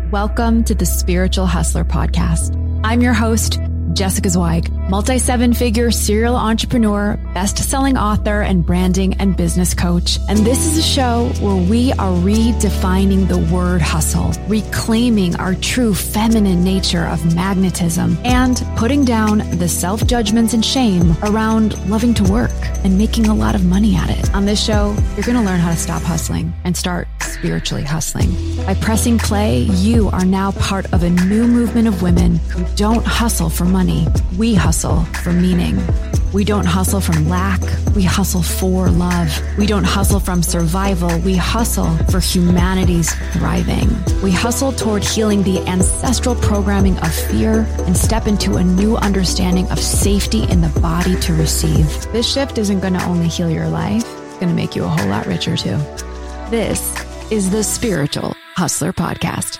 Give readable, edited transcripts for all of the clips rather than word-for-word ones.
Welcome to the Spiritual Hustler Podcast. I'm your host, Jessica Zweig, multi-seven-figure serial entrepreneur, best-selling author, and branding and business coach. And this is a show where we are redefining the word hustle, reclaiming our true feminine nature of magnetism, and putting down the self-judgments and shame around loving to work and making a lot of money at it. On this show, you're going to learn how to stop hustling and start spiritually hustling. By pressing play, you are now part of a new movement of women who don't hustle for money. We hustle for meaning. We don't hustle from lack. We hustle for love. We don't hustle from survival. We hustle for humanity's thriving. We hustle toward healing the ancestral programming of fear and step into a new understanding of safety in the body to receive. This shift isn't going to only heal your life. It's going to make you a whole lot richer too. This is the Spiritual Hustler Podcast.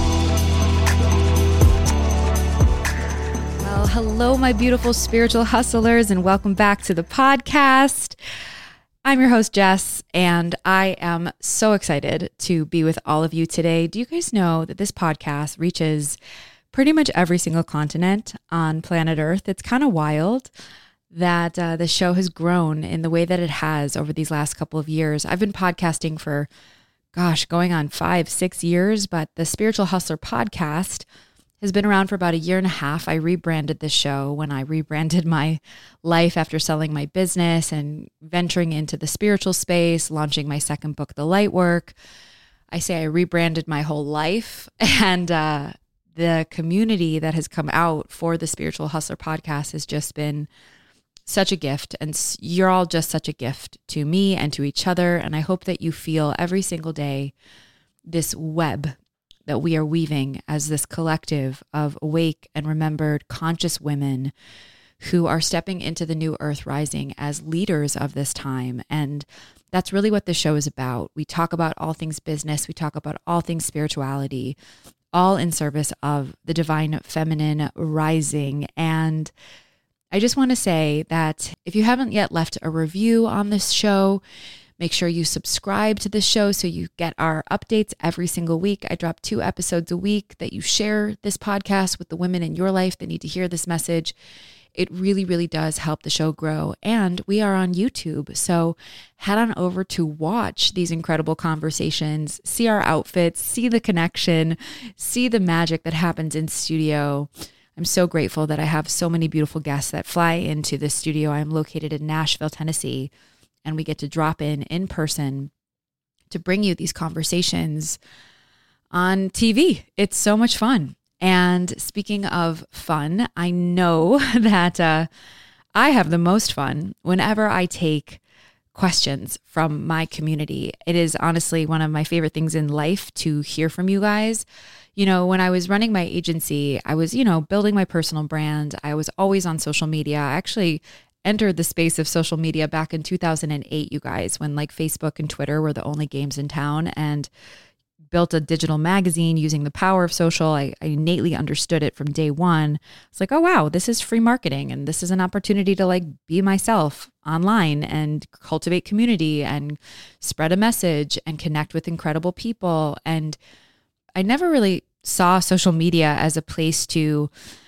Hello, my beautiful spiritual hustlers, and welcome back to the podcast. I'm your host, Jess, and I am so excited to be with all of you today. Do you guys know that this podcast reaches pretty much every single continent on planet Earth? It's kind of wild that the show has grown in the way that it has over these last couple of years. I've been podcasting for, going on 5-6 years, but the Spiritual Hustler Podcast has been around for about 1.5 years. I rebranded this show when I rebranded my life after selling my business and venturing into the spiritual space, launching my second book, The Light Work. I say I rebranded my whole life, and the community that has come out for the Spiritual Hustler Podcast has just been such a gift, and you're all just such a gift to me and to each other, and I hope that you feel every single day this web that we are weaving as this collective of awake and remembered conscious women who are stepping into the new earth rising as leaders of this time. And that's really what the show is about. We talk about all things business. We talk about all things spirituality, all in service of the divine feminine rising. And I just want to say that if you haven't yet left a review on this show, make sure you subscribe to the show so you get our updates every single week. I drop 2 episodes a week, that you share this podcast with the women in your life that need to hear this message. It really, really does help the show grow. And we are on YouTube. So head on over to watch these incredible conversations, see our outfits, see the connection, see the magic that happens in studio. I'm so grateful that I have so many beautiful guests that fly into the studio. I'm located in Nashville, Tennessee. And we get to drop in person to bring you these conversations on TV. It's so much fun. And speaking of fun, I know that I have the most fun whenever I take questions from my community. It is honestly one of my favorite things in life to hear from you guys. You know, when I was running my agency, I was, building my personal brand. I was always on social media. I actually entered the space of social media back in 2008, you guys, when like Facebook and Twitter were the only games in town, and built a digital magazine using the power of social. I innately understood it from day one. It's like, oh, wow, this is free marketing. And this is an opportunity to like be myself online and cultivate community and spread a message and connect with incredible people. And I never really saw social media as a place to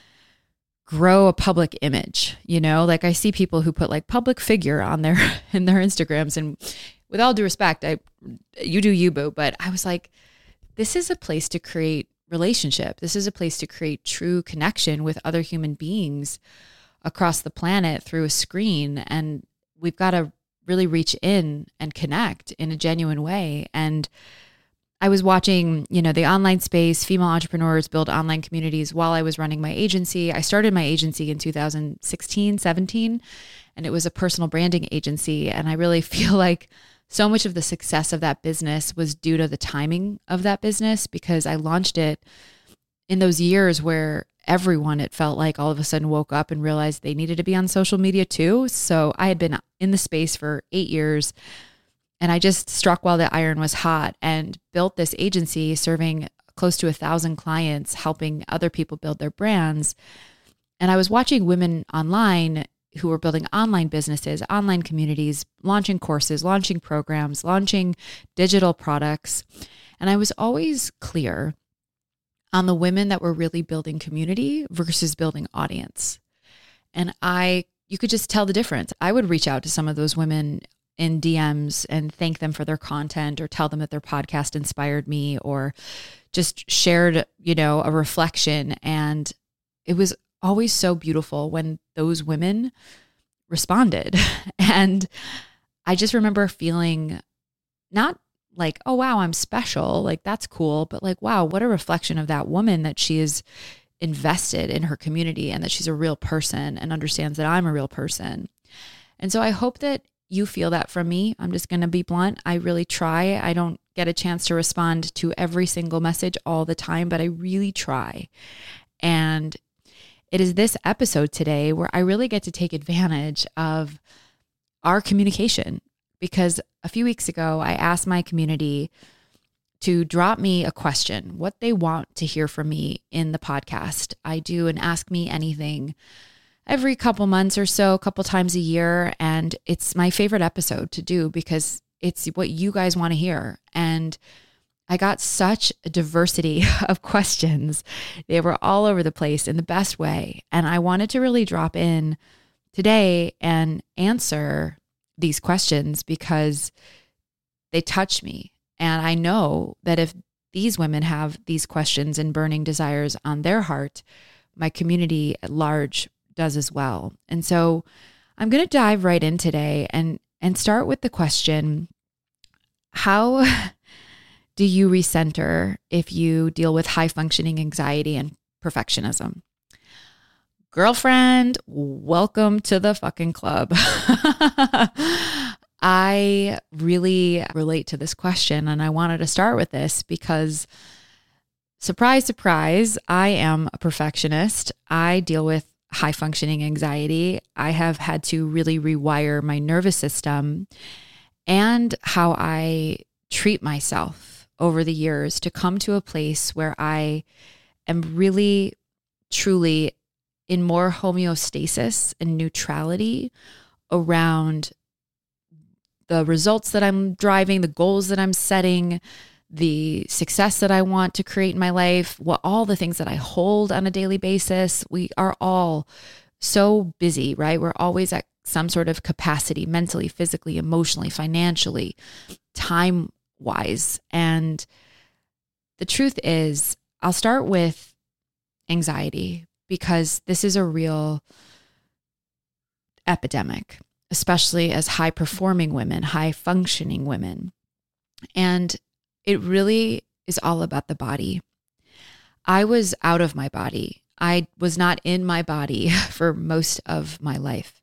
grow a public image, like I see people who put like public figure on their in their Instagrams, and with all due respect, you do you, boo, but I was like, this is a place to create relationship. This is a place to create true connection with other human beings across the planet through a screen, and we've got to really reach in and connect in a genuine way. And I was watching, the online space, female entrepreneurs build online communities while I was running my agency. I started my agency in 2016, 17, and it was a personal branding agency. And I really feel like so much of the success of that business was due to the timing of that business, because I launched it in those years where everyone, it felt like, all of a sudden woke up and realized they needed to be on social media too. So I had been in the space for 8 years. And I just struck while the iron was hot and built this agency serving close to 1,000 clients, helping other people build their brands. And I was watching women online who were building online businesses, online communities, launching courses, launching programs, launching digital products. And I was always clear on the women that were really building community versus building audience. And you could just tell the difference. I would reach out to some of those women in DMs and thank them for their content, or tell them that their podcast inspired me, or just shared, a reflection. And it was always so beautiful when those women responded. And I just remember feeling not like, oh, wow, I'm special. Like, that's cool. But like, wow, what a reflection of that woman, that she is invested in her community and that she's a real person and understands that I'm a real person. And so I hope that you feel that from me. I'm just going to be blunt. I really try. I don't get a chance to respond to every single message all the time, but I really try. And it is this episode today where I really get to take advantage of our communication, because a few weeks ago, I asked my community to drop me a question, what they want to hear from me in the podcast. I do an Ask Me Anything every couple months or so, a couple times a year. And it's my favorite episode to do because it's what you guys want to hear. And I got such a diversity of questions. They were all over the place in the best way. And I wanted to really drop in today and answer these questions because they touch me. And I know that if these women have these questions and burning desires on their heart, my community at large does as well. And so I'm going to dive right in today and start with the question, how do you recenter if you deal with high functioning anxiety and perfectionism? Girlfriend, welcome to the fucking club. I really relate to this question, and I wanted to start with this because, surprise, surprise, I am a perfectionist. I deal with high functioning anxiety. I have had to really rewire my nervous system and how I treat myself over the years to come to a place where I am really, truly in more homeostasis and neutrality around the results that I'm driving, the goals that I'm setting, the success that I want to create in my life, all the things that I hold on a daily basis. We are all so busy, right? We're always at some sort of capacity, mentally, physically, emotionally, financially, time-wise. And the truth is, I'll start with anxiety because this is a real epidemic, especially as high-performing women, high-functioning women. And it really is all about the body. I was out of my body. I was not in my body for most of my life.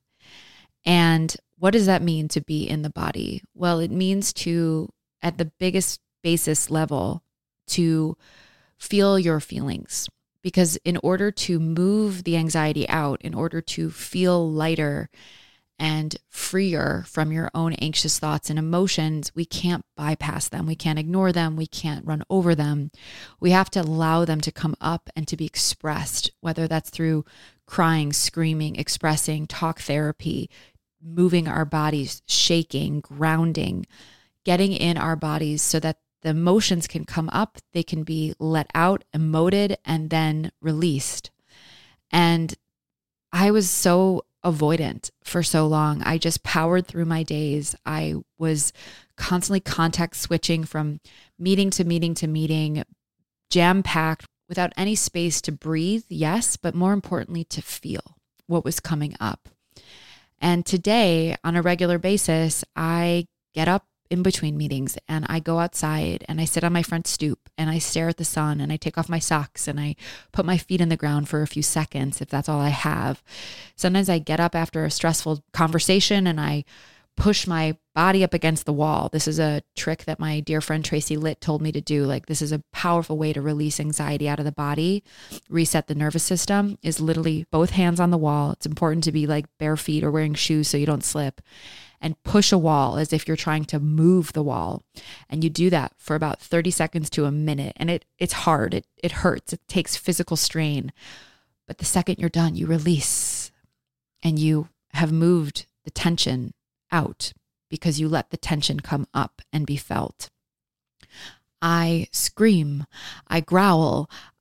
And what does that mean to be in the body? Well, it means to, at the biggest basis level, to feel your feelings. Because in order to move the anxiety out, in order to feel lighter and freer from your own anxious thoughts and emotions, we can't bypass them. We can't ignore them. We can't run over them. We have to allow them to come up and to be expressed, whether that's through crying, screaming, expressing, talk therapy, moving our bodies, shaking, grounding, getting in our bodies so that the emotions can come up, they can be let out, emoted, and then released. And I was so avoidant for so long. I just powered through my days. I was constantly context switching from meeting to meeting to meeting, jam-packed, without any space to breathe, yes, but more importantly, to feel what was coming up. And today, on a regular basis, I get up in between meetings and I go outside and I sit on my front stoop and I stare at the sun and I take off my socks and I put my feet in the ground for a few seconds if that's all I have. Sometimes I get up after a stressful conversation and I push my body up against the wall. This is a trick that my dear friend Tracy Litt told me to do. Like, this is a powerful way to release anxiety out of the body, reset the nervous system, is literally both hands on the wall. It's important to be like bare feet or wearing shoes so you don't slip, and push a wall as if you're trying to move the wall. And you do that for about 30 seconds to a minute. And it's hard. It hurts. It takes physical strain. But the second you're done, you release and you have moved the tension out because you let the tension come up and be felt. I scream, I growl,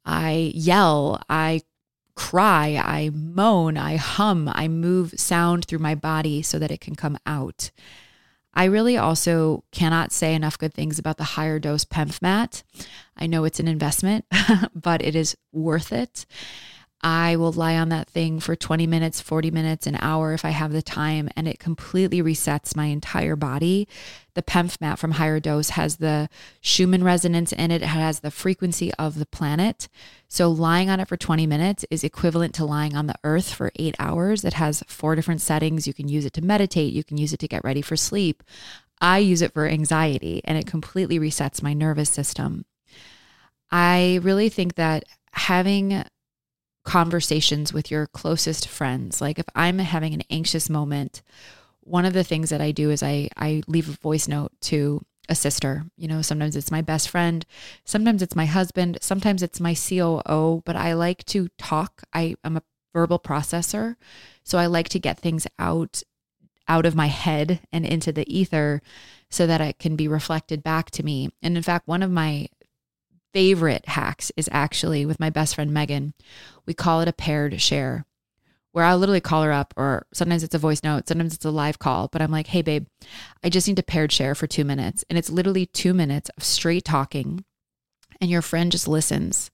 I yell, I cry, I moan, I hum, I move sound through my body so that it can come out. I really also cannot say enough good things about the higher dose PEMF. I know it's an investment, but it is worth it. I will lie on that thing for 20 minutes, 40 minutes, an hour if I have the time, and it completely resets my entire body. The PEMF from Higher Dose has the Schumann resonance in it. It has the frequency of the planet. So lying on it for 20 minutes is equivalent to lying on the earth for 8 hours. It has 4 different settings. You can use it to meditate. You can use it to get ready for sleep. I use it for anxiety, and it completely resets my nervous system. I really think that having conversations with your closest friends, like if I'm having an anxious moment, one of the things that I do is I leave a voice note to a sister. You know, sometimes it's my best friend, sometimes it's my husband, sometimes it's my COO, but I like to talk. I'm a verbal processor, so I like to get things out of my head and into the ether so that it can be reflected back to me. And in fact, one of my favorite hacks is actually with my best friend, Megan. We call it a paired share, where I'll literally call her up, or sometimes it's a voice note, sometimes it's a live call, but I'm like, hey babe, I just need to paired share for 2 minutes. And it's literally 2 minutes of straight talking, and your friend just listens.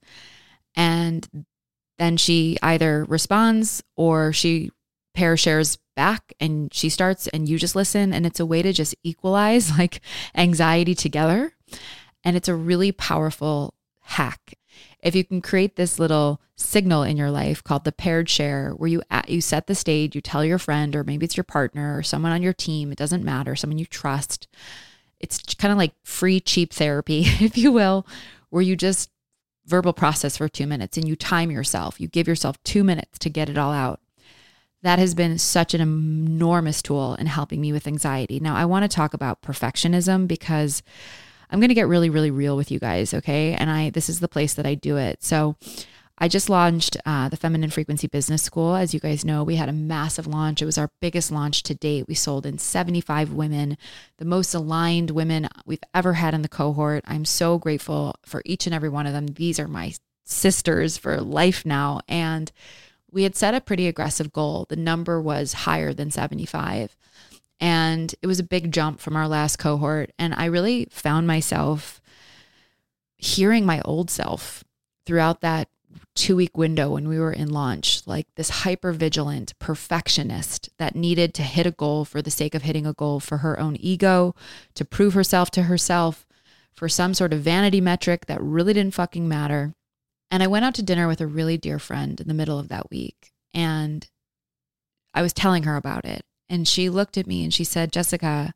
And then she either responds or she pair shares back, and she starts and you just listen. And it's a way to just equalize like anxiety together. And it's a really powerful hack. If you can create this little signal in your life called the paired share, where you set the stage, you tell your friend, or maybe it's your partner or someone on your team, it doesn't matter, someone you trust. It's kind of like free, cheap therapy, if you will, where you just verbal process for 2 minutes and you time yourself. You give yourself 2 minutes to get it all out. That has been such an enormous tool in helping me with anxiety. Now, I want to talk about perfectionism because I'm going to get really, really real with you guys, okay? And this is the place that I do it. So I just launched the Feminine Frequency Business School. As you guys know, we had a massive launch. It was our biggest launch to date. We sold in 75 women, the most aligned women we've ever had in the cohort. I'm so grateful for each and every one of them. These are my sisters for life now. And we had set a pretty aggressive goal. The number was higher than 75. And it was a big jump from our last cohort. And I really found myself hearing my old self throughout that 2-week window when we were in launch, like this hyper-vigilant perfectionist that needed to hit a goal for the sake of hitting a goal, for her own ego, to prove herself to herself, for some sort of vanity metric that really didn't fucking matter. And I went out to dinner with a really dear friend in the middle of that week. And I was telling her about it. And she looked at me and she said, Jessica,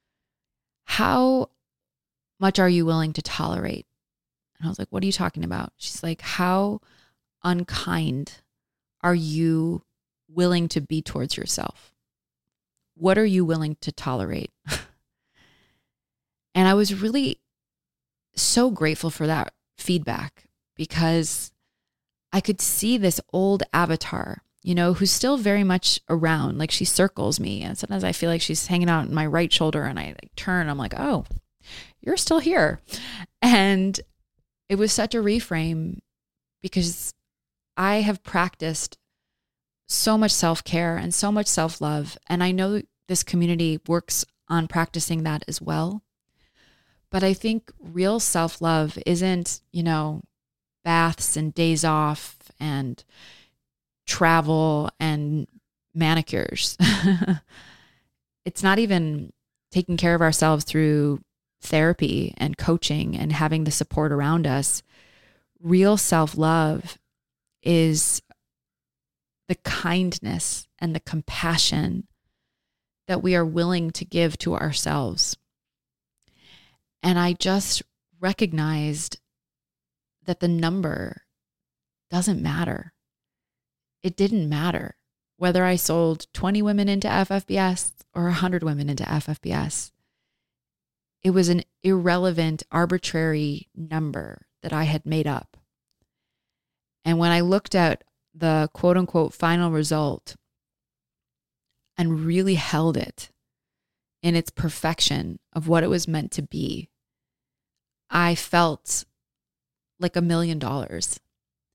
how much are you willing to tolerate? And I was like, what are you talking about? She's like, how unkind are you willing to be towards yourself? What are you willing to tolerate? And I was really so grateful for that feedback, because I could see this old avatar, you know, who's still very much around. Like, she circles me, and sometimes I feel like she's hanging out in my right shoulder, and I turn, I'm like, oh, you're still here. And it was such a reframe, because I have practiced so much self-care and so much self-love. And I know this community works on practicing that as well. But I think real self-love isn't, you know, baths and days off and travel and manicures. It's not even taking care of ourselves through therapy and coaching and having the support around us. Real self-love is the kindness and the compassion that we are willing to give to ourselves. And I just recognized that the number doesn't matter. It didn't matter whether I sold 20 women into FFBS or 100 women into FFBS. It was an irrelevant, arbitrary number that I had made up. And when I looked at the quote unquote final result and really held it in its perfection of what it was meant to be, I felt like $1 million.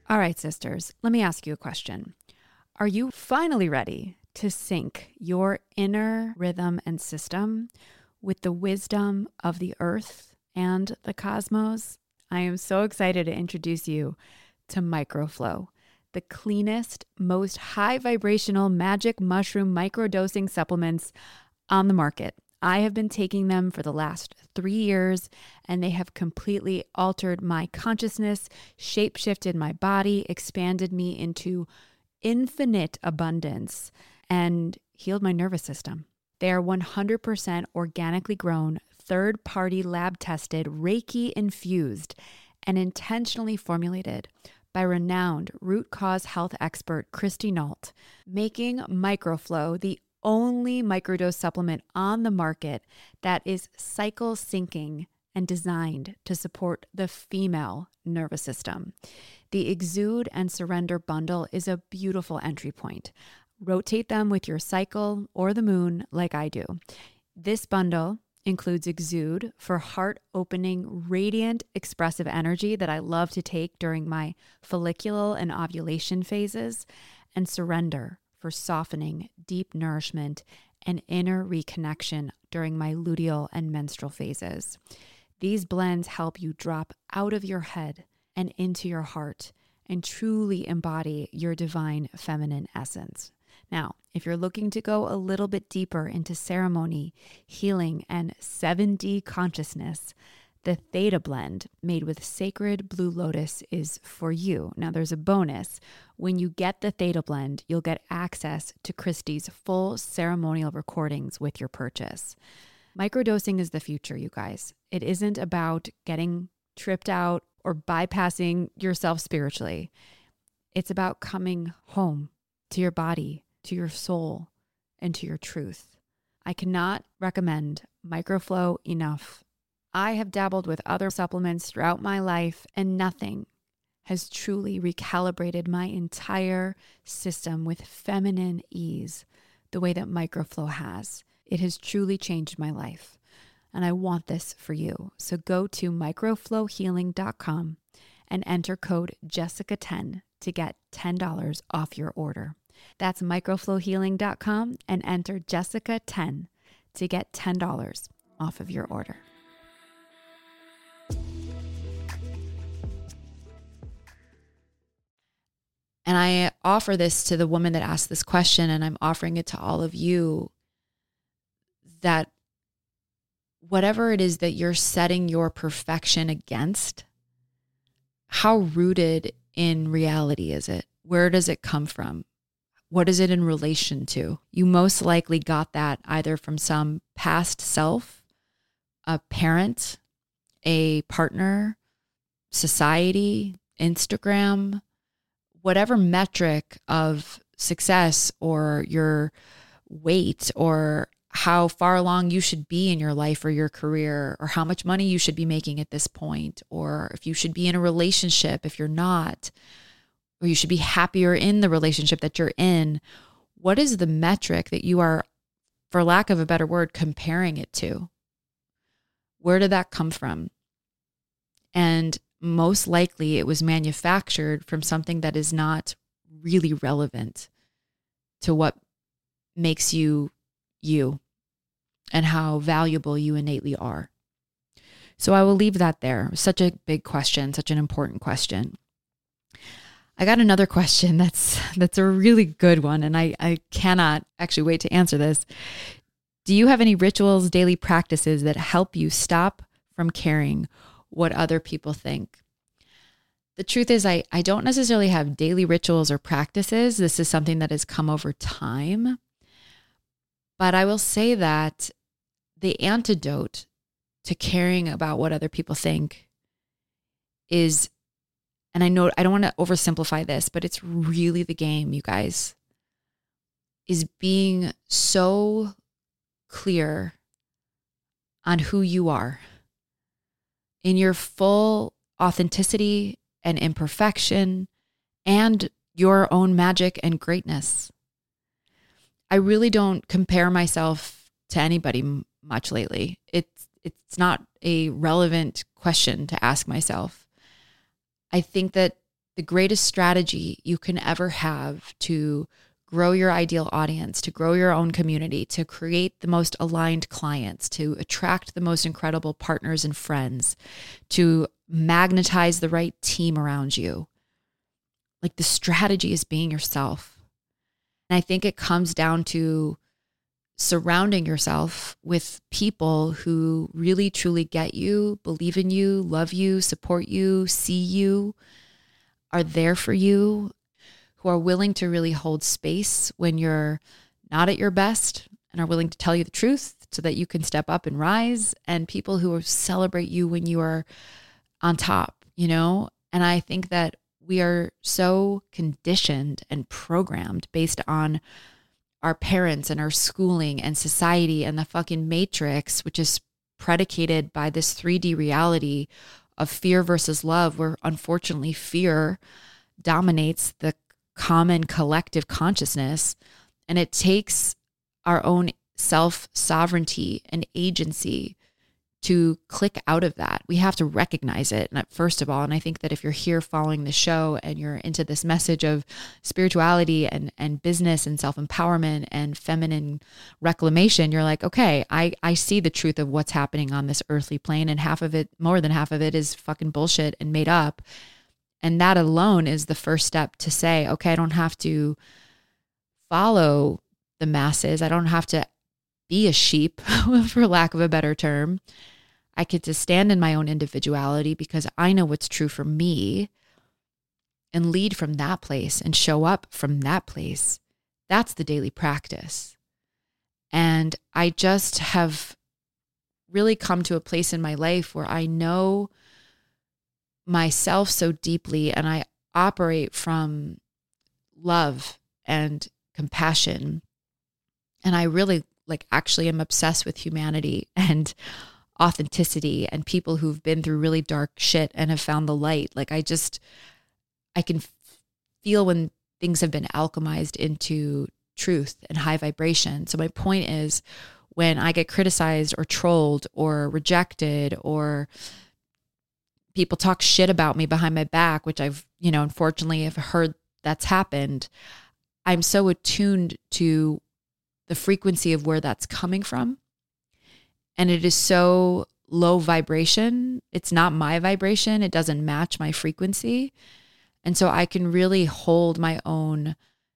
All right, sisters, let me ask you a question. Are you finally ready to sync your inner rhythm and system with the wisdom of the earth and the cosmos? I am so excited to introduce you to Microflow, the cleanest, most high vibrational magic mushroom microdosing supplements on the market. I have been taking them for the last 3 years, and they have completely altered my consciousness, shape-shifted my body, expanded me into infinite abundance, and healed my nervous system. They are 100% organically grown, third-party lab-tested, Reiki-infused, and intentionally formulated by renowned root cause health expert Christy Nault, making Microflow the only microdose supplement on the market that is cycle syncing and designed to support the female nervous system. The Exude and Surrender bundle is a beautiful entry point. Rotate them with your cycle or the moon like I do. This bundle includes Exude for heart-opening, radiant, expressive energy that I love to take during my follicular and ovulation phases, and Surrender for softening, deep nourishment, and inner reconnection during my luteal and menstrual phases. These blends help you drop out of your head and into your heart and truly embody your divine feminine essence. Now, if you're looking to go a little bit deeper into ceremony, healing, and 7D consciousness, the Theta Blend made with sacred blue lotus is for you. Now, there's a bonus. When you get the Theta Blend, you'll get access to Christy's full ceremonial recordings with your purchase. Microdosing is the future, you guys. It isn't about getting tripped out or bypassing yourself spiritually. It's about coming home to your body, to your soul, and to your truth. I cannot recommend Microflow enough. I have dabbled with other supplements throughout my life, and nothing has truly recalibrated my entire system with feminine ease the way that Microflow has. It has truly changed my life, and I want this for you. So go to microflowhealing.com and enter code Jessica10 to get $10 off your order. That's microflowhealing.com and enter Jessica10 to get $10 off of your order. And I offer this to the woman that asked this question, and I'm offering it to all of you, that whatever it is that you're setting your perfection against, how rooted in reality is it? Where does it come from? What is it in relation to? You most likely got that either from some past self, a parent, a partner, society, Instagram, whatever metric of success or your weight or how far along you should be in your life or your career or how much money you should be making at this point, or if you should be in a relationship if you're not, or you should be happier in the relationship that you're in. What is the metric that you are, for lack of a better word, comparing it to? Where did that come from? And most likely it was manufactured from something that is not really relevant to what makes you you and how valuable you innately are. So I will leave that there. Such a big question, such an important question. I got another question that's a really good one, and I cannot actually wait to answer this. Do you have any rituals, daily practices that help you stop from caring what other people think? The truth is, I don't necessarily have daily rituals or practices. This is something that has come over time. But I will say that the antidote to caring about what other people think is, and I know I don't want to oversimplify this, but it's really the game, you guys, is being so clear on who you are in your full authenticity and imperfection and your own magic and greatness. I really don't compare myself to anybody much lately. It's not a relevant question to ask myself. I think that the greatest strategy you can ever have to grow your ideal audience, to grow your own community, to create the most aligned clients, to attract the most incredible partners and friends, to magnetize the right team around you. Like, the strategy is being yourself. And I think it comes down to surrounding yourself with people who really truly get you, believe in you, love you, support you, see you, are there for you, who are willing to really hold space when you're not at your best and are willing to tell you the truth so that you can step up and rise, and people who will celebrate you when you are on top, you know? And I think that we are so conditioned and programmed based on our parents and our schooling and society and the fucking matrix, which is predicated by this 3D reality of fear versus love, where unfortunately fear dominates the common collective consciousness, and it takes our own self-sovereignty and agency to click out of that. We have to recognize it, first of all. And I think that if you're here following the show and you're into this message of spirituality and business and self-empowerment and feminine reclamation, you're like, okay, I see the truth of what's happening on this earthly plane, and half of it, more than half of it, is fucking bullshit and made up. And that alone is the first step to say, okay, I don't have to follow the masses. I don't have to be a sheep, for lack of a better term. I get to stand in my own individuality because I know what's true for me, and lead from that place and show up from that place. That's the daily practice. And I just have really come to a place in my life where I know myself so deeply, and I operate from love and compassion. And I really actually am obsessed with humanity and authenticity and people who've been through really dark shit and have found the light. I can feel when things have been alchemized into truth and high vibration. So my point is, when I get criticized or trolled or rejected, or people talk shit about me behind my back, which I've, unfortunately have heard that's happened, I'm so attuned to the frequency of where that's coming from. And it is so low vibration. It's not my vibration. It doesn't match my frequency. And so I can really hold my own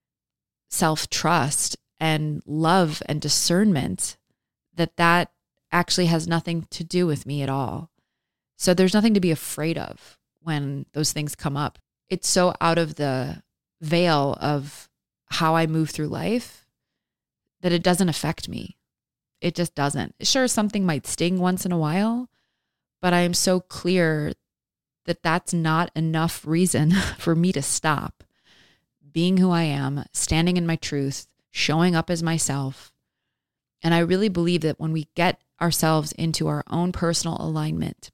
self-trust and love and discernment that actually has nothing to do with me at all. So there's nothing to be afraid of when those things come up. It's so out of the veil of how I move through life that it doesn't affect me. It just doesn't. Sure, something might sting once in a while, but I am so clear that that's not enough reason for me to stop being who I am, standing in my truth, showing up as myself. And I really believe that when we get ourselves into our own personal alignment,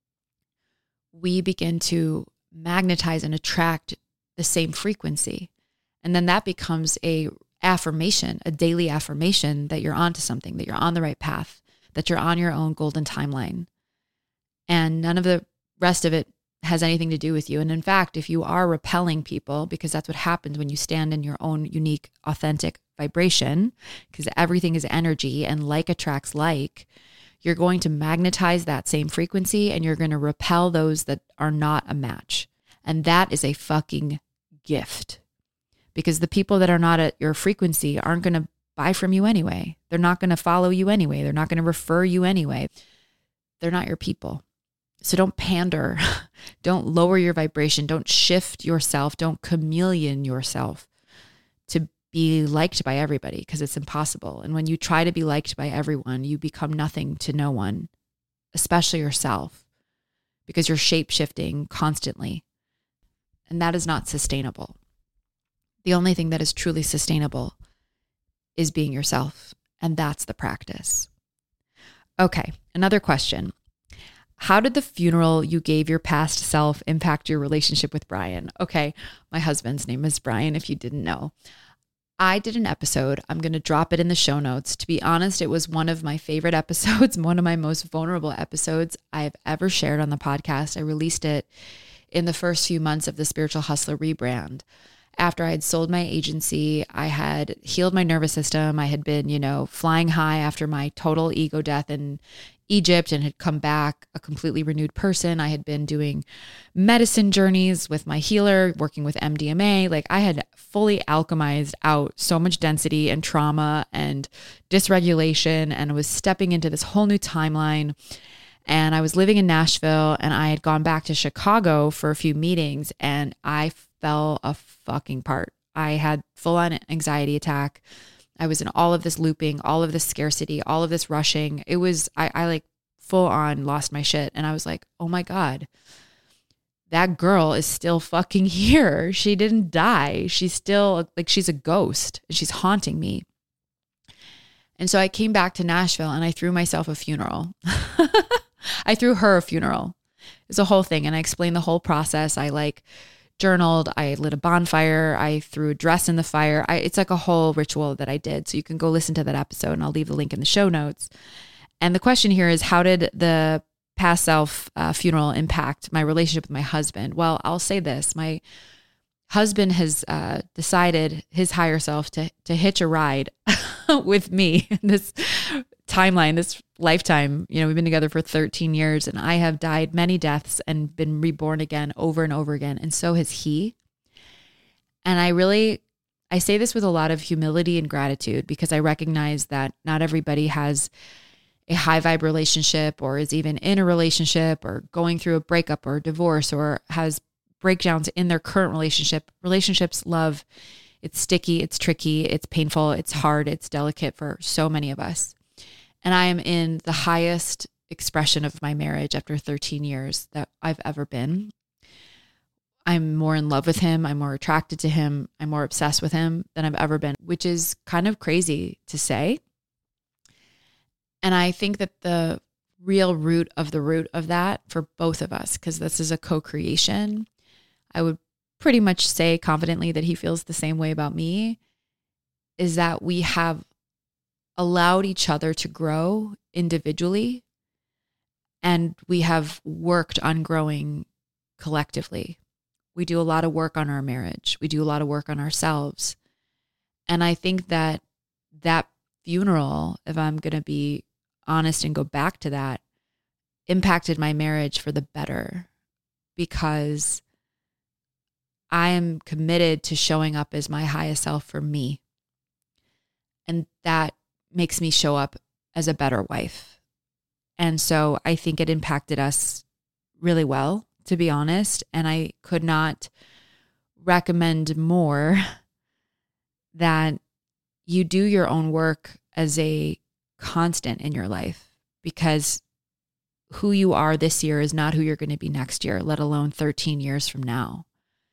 we begin to magnetize and attract the same frequency. And then that becomes a daily affirmation that you're onto something, that you're on the right path, that you're on your own golden timeline. And none of the rest of it has anything to do with you. And in fact, if you are repelling people, because that's what happens when you stand in your own unique, authentic vibration, because everything is energy and like attracts like, you're going to magnetize that same frequency and you're going to repel those that are not a match. And that is a fucking gift. Because the people that are not at your frequency aren't going to buy from you anyway. They're not going to follow you anyway. They're not going to refer you anyway. They're not your people. So don't pander. Don't lower your vibration. Don't shift yourself. Don't chameleon yourself to be liked by everybody, because it's impossible. And when you try to be liked by everyone, you become nothing to no one, especially yourself, because you're shape-shifting constantly. And that is not sustainable. The only thing that is truly sustainable is being yourself. And that's the practice. Okay, another question. How did the funeral you gave your past self impact your relationship with Brian? Okay, my husband's name is Brian, if you didn't know. I did an episode. I'm going to drop it in the show notes. To be honest, it was one of my favorite episodes, one of my most vulnerable episodes I've ever shared on the podcast. I released it in the first few months of the Spiritual Hustler rebrand. After I had sold my agency, I had healed my nervous system. I had been, flying high after my total ego death in Egypt and had come back a completely renewed person. I had been doing medicine journeys with my healer, working with MDMA. Like I had fully alchemized out so much density and trauma and dysregulation, and was stepping into this whole new timeline. And I was living in Nashville, and I had gone back to Chicago for a few meetings, and I fell a fucking apart. I had full on anxiety attack. I was in all of this looping, all of this scarcity, all of this rushing. It was, I like full on lost my shit. And I was like, oh my God, that girl is still fucking here. She didn't die. She's still like, she's a ghost and she's haunting me. And so I came back to Nashville and I threw myself a funeral. I threw her a funeral. It's a whole thing. And I explained the whole process. I journaled, I lit a bonfire, I threw a dress in the fire. It's like a whole ritual that I did. So you can go listen to that episode, and I'll leave the link in the show notes. And the question here is, how did the past self funeral impact my relationship with my husband? Well, I'll say this. My husband has decided, his higher self, to hitch a ride with me in this timeline, this lifetime. We've been together for 13 years, and I have died many deaths and been reborn again over and over again. And so has he. And I say this with a lot of humility and gratitude, because I recognize that not everybody has a high vibe relationship, or is even in a relationship, or going through a breakup or a divorce, or has breakdowns in their current relationship. Relationships, love, it's sticky, it's tricky, it's painful, it's hard, it's delicate for so many of us. And I am in the highest expression of my marriage after 13 years that I've ever been. I'm more in love with him. I'm more attracted to him. I'm more obsessed with him than I've ever been, which is kind of crazy to say. And I think that the real root of that for both of us, because this is a co-creation, I would pretty much say confidently that he feels the same way about me, is that we have allowed each other to grow individually, and we have worked on growing collectively. We do a lot of work on our marriage. We do a lot of work on ourselves. And I think that funeral, if I'm going to be honest and go back to that, impacted my marriage for the better, because I am committed to showing up as my highest self for me. And that makes me show up as a better wife. And so I think it impacted us really well, to be honest. And I could not recommend more that you do your own work as a constant in your life, because who you are this year is not who you're going to be next year, let alone 13 years from now.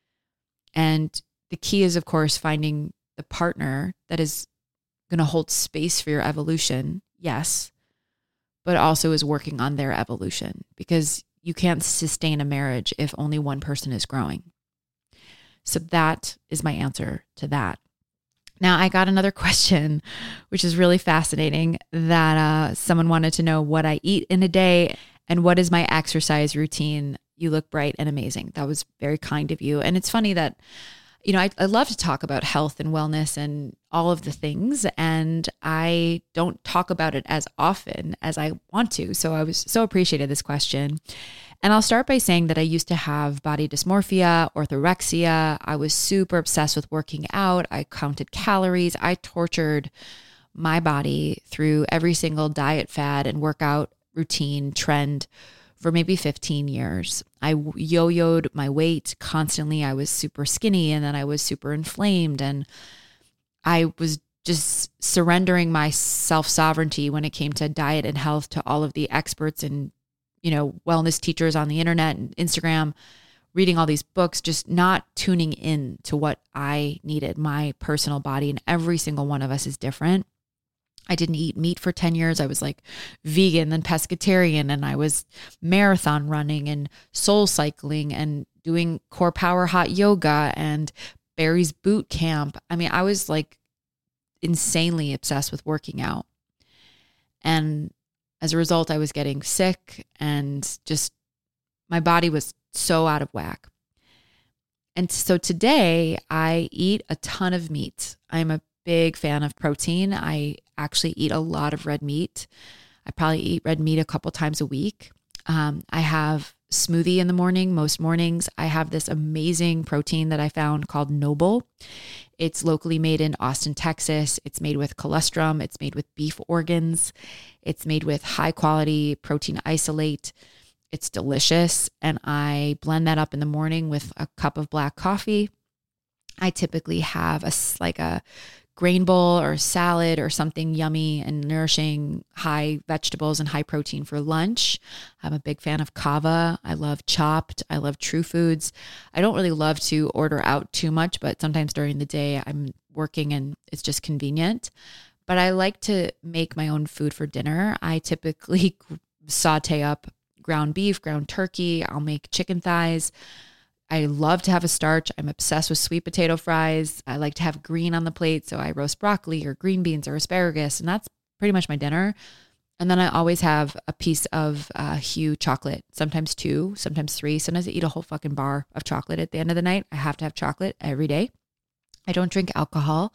And the key is, of course, finding the partner that is going to hold space for your evolution, yes, but also is working on their evolution, because you can't sustain a marriage if only one person is growing. So that is my answer to that. Now, I got another question, which is really fascinating, that someone wanted to know what I eat in a day and what is my exercise routine. You look bright and amazing. That was very kind of you. And it's funny that, I love to talk about health and wellness and all of the things, and I don't talk about it as often as I want to. So I was so appreciated this question. And I'll start by saying that I used to have body dysmorphia, orthorexia. I was super obsessed with working out. I counted calories. I tortured my body through every single diet fad and workout routine trend for maybe 15 years. I yo-yoed my weight constantly. I was super skinny, and then I was super inflamed, and I was just surrendering my self-sovereignty when it came to diet and health to all of the experts and, wellness teachers on the internet and Instagram, reading all these books, just not tuning in to what I needed, my personal body. And every single one of us is different. I didn't eat meat for 10 years. I was like vegan, then pescatarian, and I was marathon running and soul cycling and doing core power hot yoga and Barry's boot camp. I mean, I was like insanely obsessed with working out. And as a result, I was getting sick and just my body was so out of whack. And so today I eat a ton of meat. I'm a big fan of protein. I actually eat a lot of red meat. I probably eat red meat a couple times a week. I have smoothie in the morning. Most mornings I have this amazing protein that I found called Noble. It's locally made in Austin, Texas. It's made with colostrum. It's made with beef organs. It's made with high quality protein isolate. It's delicious. And I blend that up in the morning with a cup of black coffee. I typically have a grain bowl or salad or something yummy and nourishing, high vegetables and high protein for lunch. I'm a big fan of kava. I love Chopped. I love True Foods. I don't really love to order out too much, but sometimes during the day I'm working and it's just convenient. But I like to make my own food for dinner. I typically saute up ground beef, ground turkey. I'll make chicken thighs. I love to have a starch. I'm obsessed with sweet potato fries. I like to have green on the plate. So I roast broccoli or green beans or asparagus, and that's pretty much my dinner. And then I always have a piece of Hu chocolate, sometimes 2, sometimes 3. Sometimes I eat a whole fucking bar of chocolate at the end of the night. I have to have chocolate every day. I don't drink alcohol.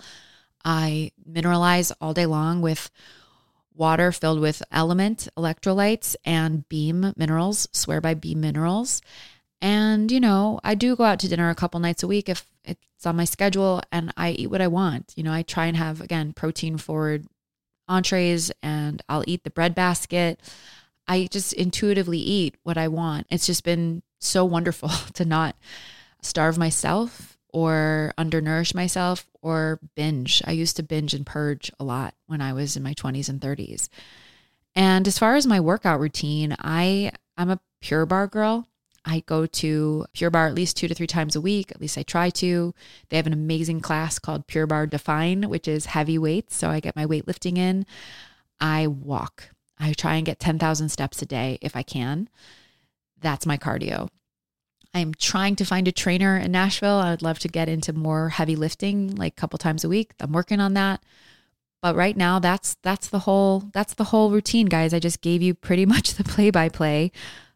I mineralize all day long with water filled with Element electrolytes and Beam minerals, swear by Beam minerals. And, I do go out to dinner a couple nights a week if it's on my schedule, and I eat what I want. I try and have, again, protein forward entrees, and I'll eat the bread basket. I just intuitively eat what I want. It's just been so wonderful to not starve myself or undernourish myself or binge. I used to binge and purge a lot when I was in my 20s and 30s. And as far as my workout routine, I'm a Pure Barre girl. I go to Pure Barre at least 2 to 3 times a week. At least I try to. They have an amazing class called Pure Barre Define, which is heavy weights. So I get my weightlifting in. I walk. I try and get 10,000 steps a day if I can. That's my cardio. I'm trying to find a trainer in Nashville. I would love to get into more heavy lifting, like a couple times a week. I'm working on that. But right now, that's the whole routine, guys. I just gave you pretty much the play-by-play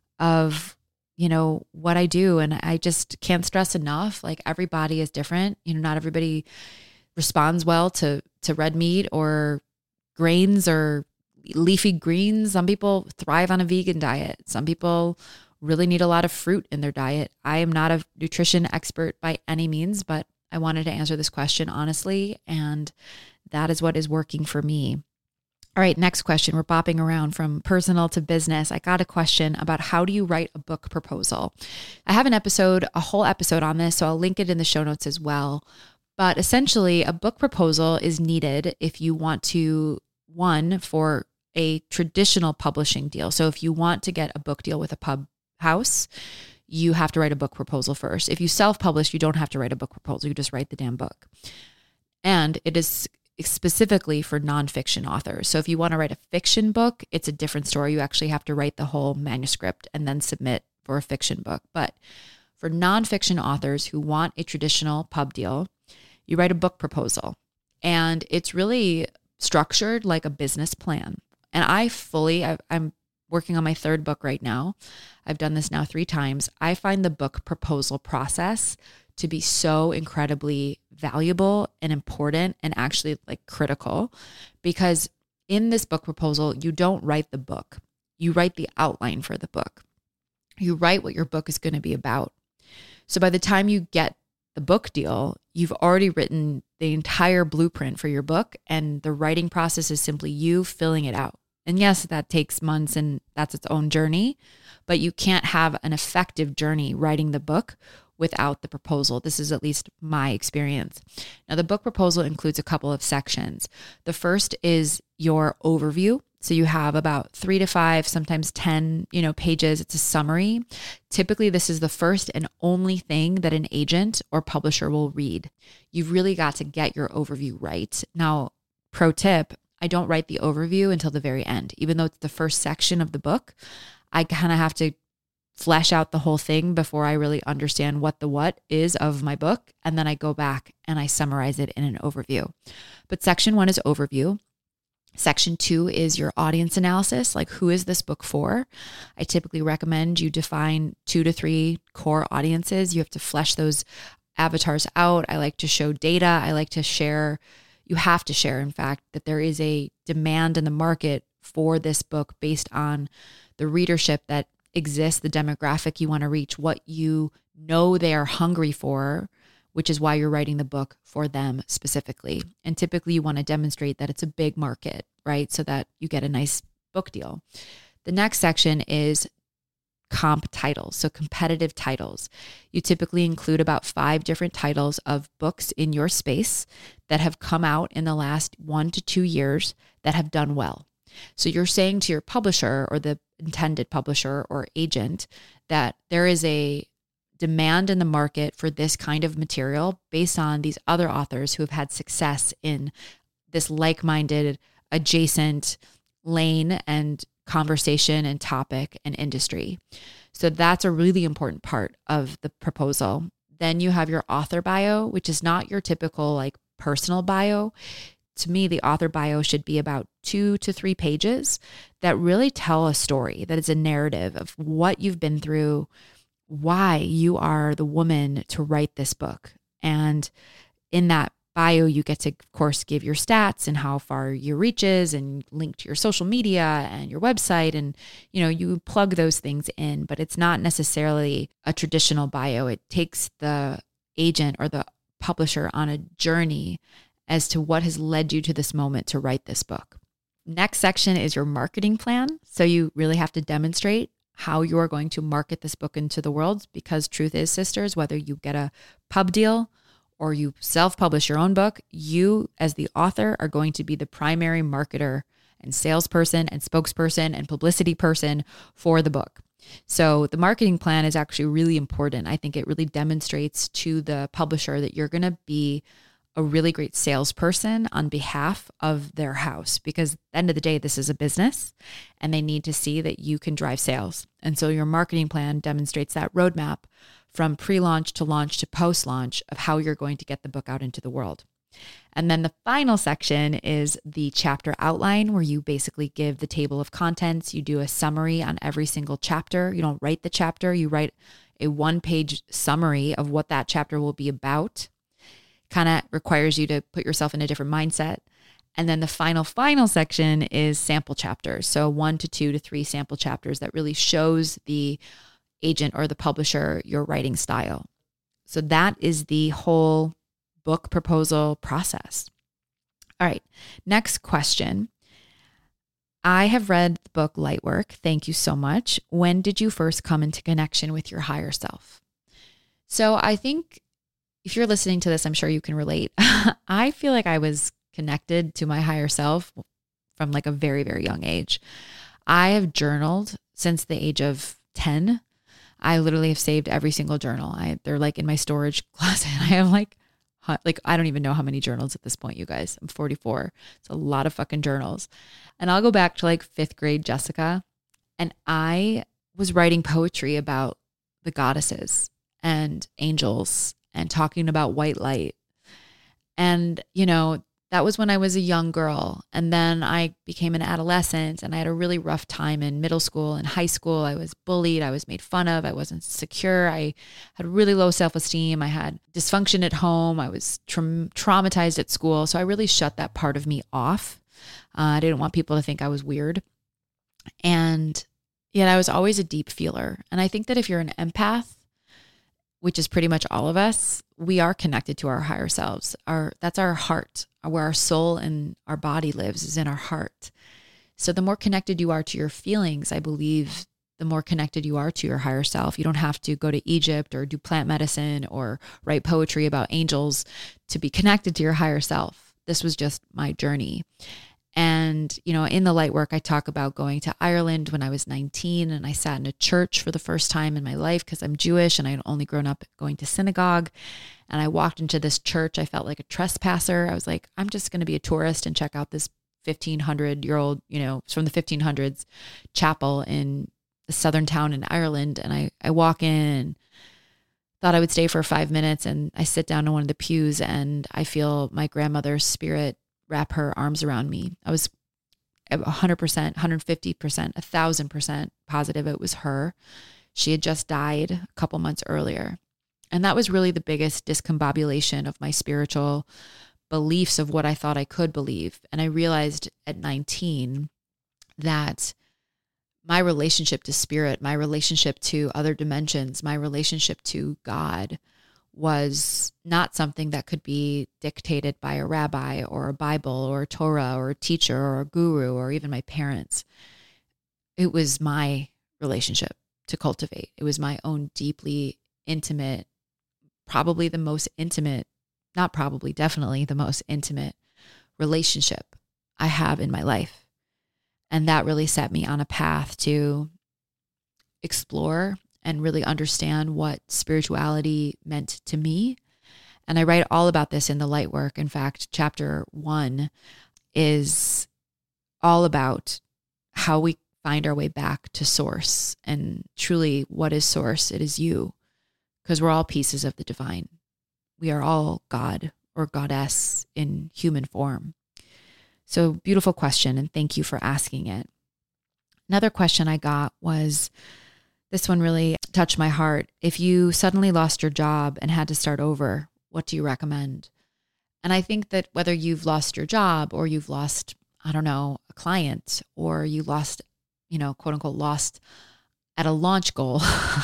of what I do. And I just can't stress enough, like everybody is different. Not everybody responds well to red meat or grains or leafy greens. Some people thrive on a vegan diet. Some people really need a lot of fruit in their diet. I am not a nutrition expert by any means, but I wanted to answer this question honestly. And that is what is working for me. All right, next question. We're bopping around from personal to business. I got a question about how do you write a book proposal? I have a whole episode on this, so I'll link it in the show notes as well. But essentially, a book proposal is needed if you want to, for a traditional publishing deal. So if you want to get a book deal with a pub house, you have to write a book proposal first. If you self-publish, you don't have to write a book proposal. You just write the damn book. And it is specifically for nonfiction authors. So if you want to write a fiction book, it's a different story. You actually have to write the whole manuscript and then submit for a fiction book. But for nonfiction authors who want a traditional pub deal, you write a book proposal. And it's really structured like a business plan. And I'm working on my 3rd book right now. I've done this now 3 times. I find the book proposal process to be so incredibly valuable and important and actually like critical, because in this book proposal, you don't write the book. You write the outline for the book. You write what your book is going to be about. So by the time you get the book deal, you've already written the entire blueprint for your book, and the writing process is simply you filling it out. And yes, that takes months and that's its own journey, but you can't have an effective journey writing the book without the proposal. This is at least my experience. Now, the book proposal includes a couple of sections. The first is your overview. So you have about 3 to 5, sometimes 10, pages. It's a summary. Typically, this is the first and only thing that an agent or publisher will read. You've really got to get your overview right. Now, pro tip, I don't write the overview until the very end. Even though it's the first section of the book, I kind of have to flesh out the whole thing before I really understand what the what is of my book. And then I go back and I summarize it in an overview. But section 1 is overview. Section 2 is your audience analysis. Like, who is this book for? I typically recommend you define 2 to 3 core audiences. You have to flesh those avatars out. I like to show data. I like to share, you have to share, in fact, that there is a demand in the market for this book based on the readership that exists, the demographic you want to reach, what you know they are hungry for, which is why you're writing the book for them specifically. And typically you want to demonstrate that it's a big market, right? So that you get a nice book deal. The next section is comp titles, so competitive titles. You typically include about 5 different titles of books in your space that have come out in the last 1 to 2 years that have done well. So you're saying to your publisher or the intended publisher or agent that there is a demand in the market for this kind of material based on these other authors who have had success in this like-minded adjacent lane and conversation and topic and industry. So that's a really important part of the proposal. Then you have your author bio, which is not your typical like personal bio. To me, the author bio should be about 2 to 3 pages that really tell a story, that is a narrative of what you've been through, why you are the woman to write this book. And in that bio, you get to, of course, give your stats and how far your reach is and link to your social media and your website. And, you plug those things in, but it's not necessarily a traditional bio. It takes the agent or the publisher on a journey as to what has led you to this moment to write this book. Next section is your marketing plan. So you really have to demonstrate how you are going to market this book into the world, because truth is, sisters, whether you get a pub deal or you self-publish your own book, you as the author are going to be the primary marketer and salesperson and spokesperson and publicity person for the book. So the marketing plan is actually really important. I think it really demonstrates to the publisher that you're going to be a really great salesperson on behalf of their house, because at the end of the day, this is a business and they need to see that you can drive sales. And so your marketing plan demonstrates that roadmap from pre-launch to post-launch of how you're going to get the book out into the world. And then the final section is the chapter outline, where you basically give the table of contents. You do a summary on every single chapter. You don't write the chapter, you write a 1-page summary of what that chapter will be about. Kind of requires you to put yourself in a different mindset. And then the final section is sample chapters. So 1 to 2 to 3 sample chapters that really shows the agent or the publisher your writing style. So that is the whole book proposal process. All right, next question. I have read the book Lightwork. Thank you so much. When did you first come into connection with your higher self? So I think if you're listening to this, I'm sure you can relate. I feel like I was connected to my higher self from like a very, very young age. I have journaled since the age of 10. I literally have saved every single journal. They're like in my storage closet. I have like, I don't even know how many journals at this point, you guys. I'm 44. It's a lot of fucking journals. And I'll go back to like 5th grade Jessica. And I was writing poetry about the goddesses and angels and talking about white light. And, that was when I was a young girl. And then I became an adolescent and I had a really rough time in middle school and high school. I was bullied. I was made fun of. I wasn't secure. I had really low self-esteem. I had dysfunction at home. I was traumatized at school. So I really shut that part of me off. I didn't want people to think I was weird. And yet I was always a deep feeler. And I think that if you're an empath, which is pretty much all of us, we are connected to our higher selves. That's our heart, where our soul and our body lives is in our heart. So the more connected you are to your feelings, I believe, the more connected you are to your higher self. You don't have to go to Egypt or do plant medicine or write poetry about angels to be connected to your higher self. This was just my journey. And, in the light work, I talk about going to Ireland when I was 19, and I sat in a church for the first time in my life because I'm Jewish and I had only grown up going to synagogue. And I walked into this church. I felt like a trespasser. I was like, I'm just going to be a tourist and check out this 1500-year-old, from the 1500s chapel in the southern town in Ireland. And I walk in and thought I would stay for 5 minutes, and I sit down in one of the pews and I feel my grandmother's spirit wrap her arms around me. I was 100%, 150%, 1,000% positive it was her. She had just died a couple months earlier. And that was really the biggest discombobulation of my spiritual beliefs of what I thought I could believe. And I realized at 19 that my relationship to spirit, my relationship to other dimensions, my relationship to God was not something that could be dictated by a rabbi or a Bible or a Torah or a teacher or a guru or even my parents. It was my relationship to cultivate. It was my own deeply intimate, probably the most intimate, not probably, definitely the most intimate relationship I have in my life. And that really set me on a path to explore and really understand what spirituality meant to me. And I write all about this in the light work. In fact, chapter 1 is all about how we find our way back to source. And truly, what is source? It is you, because we're all pieces of the divine. We are all God or goddess in human form. So beautiful question, and thank you for asking it. Another question I got was, this one really touched my heart. If you suddenly lost your job and had to start over, what do you recommend? And I think that whether you've lost your job or you've lost, I don't know, a client, or you lost, quote unquote, lost at a launch goal,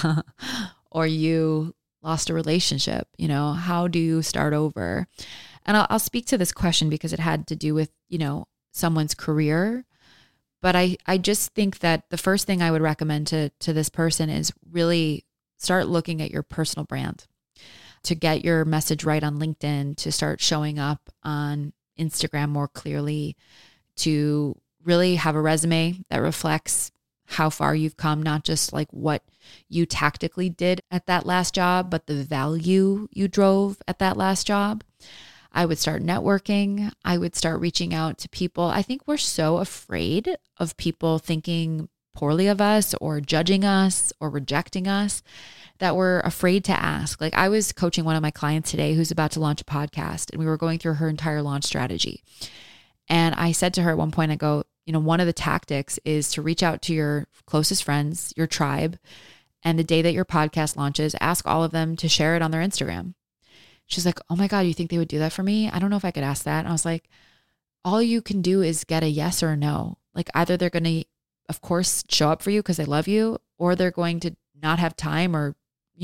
or you lost a relationship, how do you start over? And I'll speak to this question because it had to do with, someone's career. But I just think that the first thing I would recommend to this person is really start looking at your personal brand, to get your message right on LinkedIn, to start showing up on Instagram more clearly, to really have a resume that reflects how far you've come, not just like what you tactically did at that last job, but the value you drove at that last job. I would start networking. I would start reaching out to people. I think we're so afraid of people thinking poorly of us or judging us or rejecting us that we're afraid to ask. Like, I was coaching one of my clients today who's about to launch a podcast, and we were going through her entire launch strategy. And I said to her at one point, I go, one of the tactics is to reach out to your closest friends, your tribe, and the day that your podcast launches, ask all of them to share it on their Instagram. She's like, oh my God, you think they would do that for me? I don't know if I could ask that. And I was like, all you can do is get a yes or a no. Like, either they're going to, of course, show up for you because they love you, or they're going to not have time or,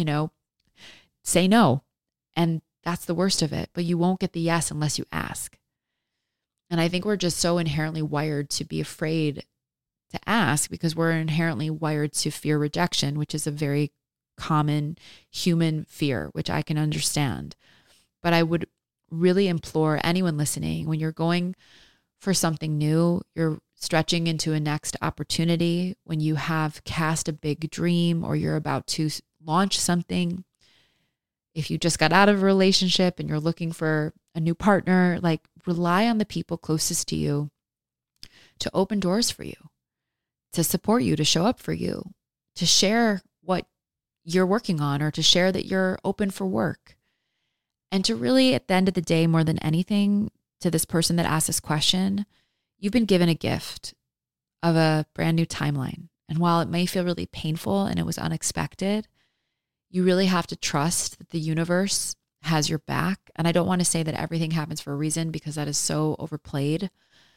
say no. And that's the worst of it. But you won't get the yes unless you ask. And I think we're just so inherently wired to be afraid to ask because we're inherently wired to fear rejection, which is a very common human fear, which I can understand. But I would really implore anyone listening, when you're going for something new, you're stretching into a next opportunity, when you have cast a big dream or you're about to launch something, if you just got out of a relationship and you're looking for a new partner, like, rely on the people closest to you to open doors for you, to support you, to show up for you, to share what you're working on, or to share that you're open for work. And to really, at the end of the day, more than anything, to this person that asked this question, you've been given a gift of a brand new timeline. And while it may feel really painful and it was unexpected, you really have to trust that the universe has your back. And I don't want to say that everything happens for a reason, because that is so overplayed.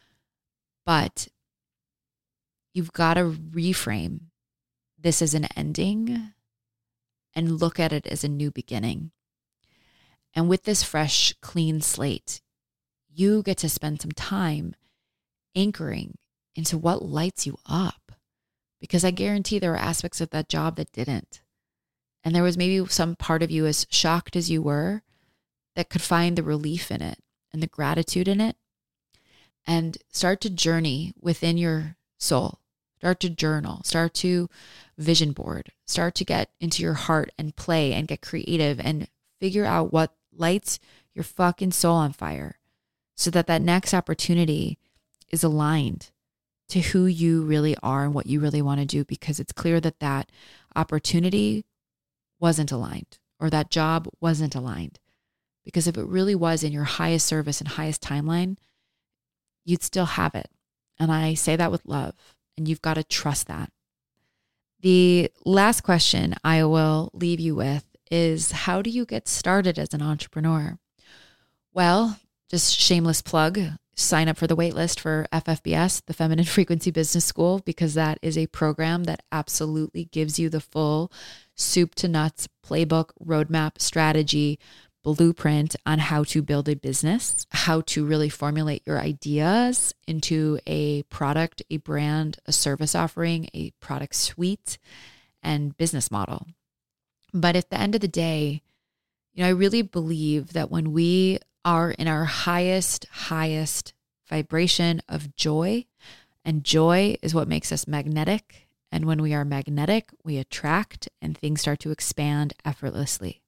But you've got to reframe this as an ending and look at it as a new beginning. And with this fresh, clean slate, you get to spend some time anchoring into what lights you up. Because I guarantee there are aspects of that job that didn't. And there was maybe some part of you, as shocked as you were, that could find the relief in it and the gratitude in it, and start to journey within your soul. Start to journal, start to vision board, start to get into your heart and play and get creative and figure out what lights your fucking soul on fire, so that that next opportunity is aligned to who you really are and what you really want to do. Because it's clear that that opportunity wasn't aligned, or that job wasn't aligned. Because if it really was in your highest service and highest timeline, you'd still have it. And I say that with love, and you've got to trust that. The last question I will leave you with is, how do you get started as an entrepreneur? Well, just shameless plug, sign up for the waitlist for FFBS, the Feminine Frequency Business School, because that is a program that absolutely gives you the full soup to nuts playbook, roadmap, strategy, blueprint on how to build a business, how to really formulate your ideas into a product, a brand, a service offering, a product suite, and business model. But at the end of the day, I really believe that when we are in our highest vibration of joy, and joy is what makes us magnetic. And when we are magnetic, we attract and things start to expand effortlessly.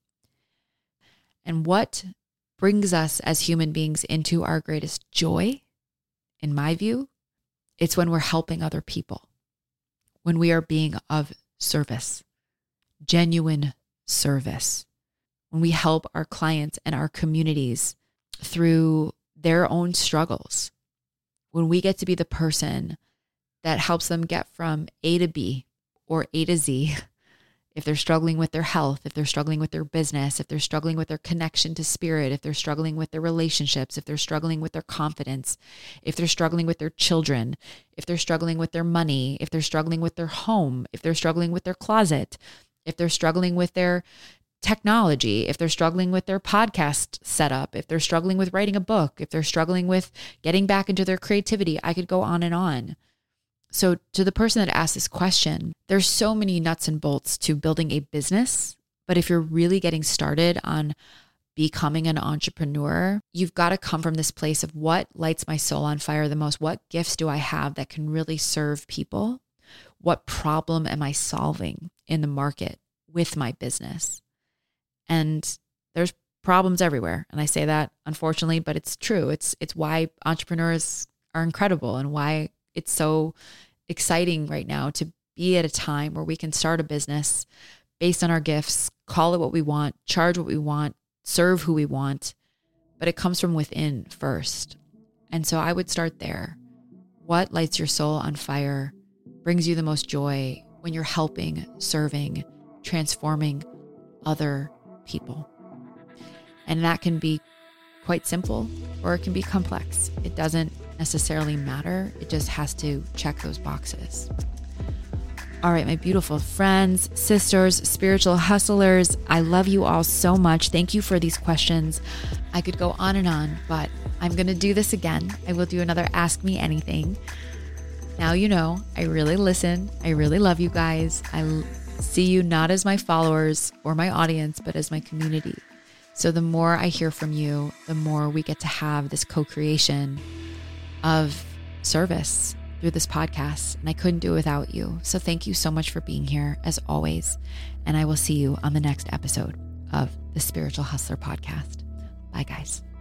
And what brings us as human beings into our greatest joy, in my view, it's when we're helping other people, when we are being of service, genuine service, when we help our clients and our communities through their own struggles, when we get to be the person that helps them get from A to B or A to Z, if they're struggling with their health, if they're struggling with their business, if they're struggling with their connection to spirit, if they're struggling with their relationships, if they're struggling with their confidence, if they're struggling with their children, if they're struggling with their money, if they're struggling with their home, if they're struggling with their closet, if they're struggling with their technology, if they're struggling with their podcast setup, if they're struggling with writing a book, if they're struggling with getting back into their creativity, I could go on and on. So to the person that asked this question, there's so many nuts and bolts to building a business. But if you're really getting started on becoming an entrepreneur, you've got to come from this place of what lights my soul on fire the most? What gifts do I have that can really serve people? What problem am I solving in the market with my business? And there's problems everywhere. And I say that unfortunately, but it's true. It's why entrepreneurs are incredible and why it's so exciting right now to be at a time where we can start a business based on our gifts, call it what we want, charge what we want, serve who we want, but it comes from within first. And so I would start there. What lights your soul on fire, brings you the most joy when you're helping, serving, transforming other people? And that can be quite simple or it can be complex. It doesn't necessarily matter. It just has to check those boxes. All right, my beautiful friends, sisters, spiritual hustlers, I love you all so much. Thank you for these questions. I could go on and on, but I'm going to do this again. I will do another Ask Me Anything. Now you know, I really listen. I really love you guys. I see you not as my followers or my audience, but as my community. So the more I hear from you, the more we get to have this co-creation of service through this podcast. And I couldn't do it without you. So thank you so much for being here as always. And I will see you on the next episode of the Spiritual Hustler Podcast. Bye guys.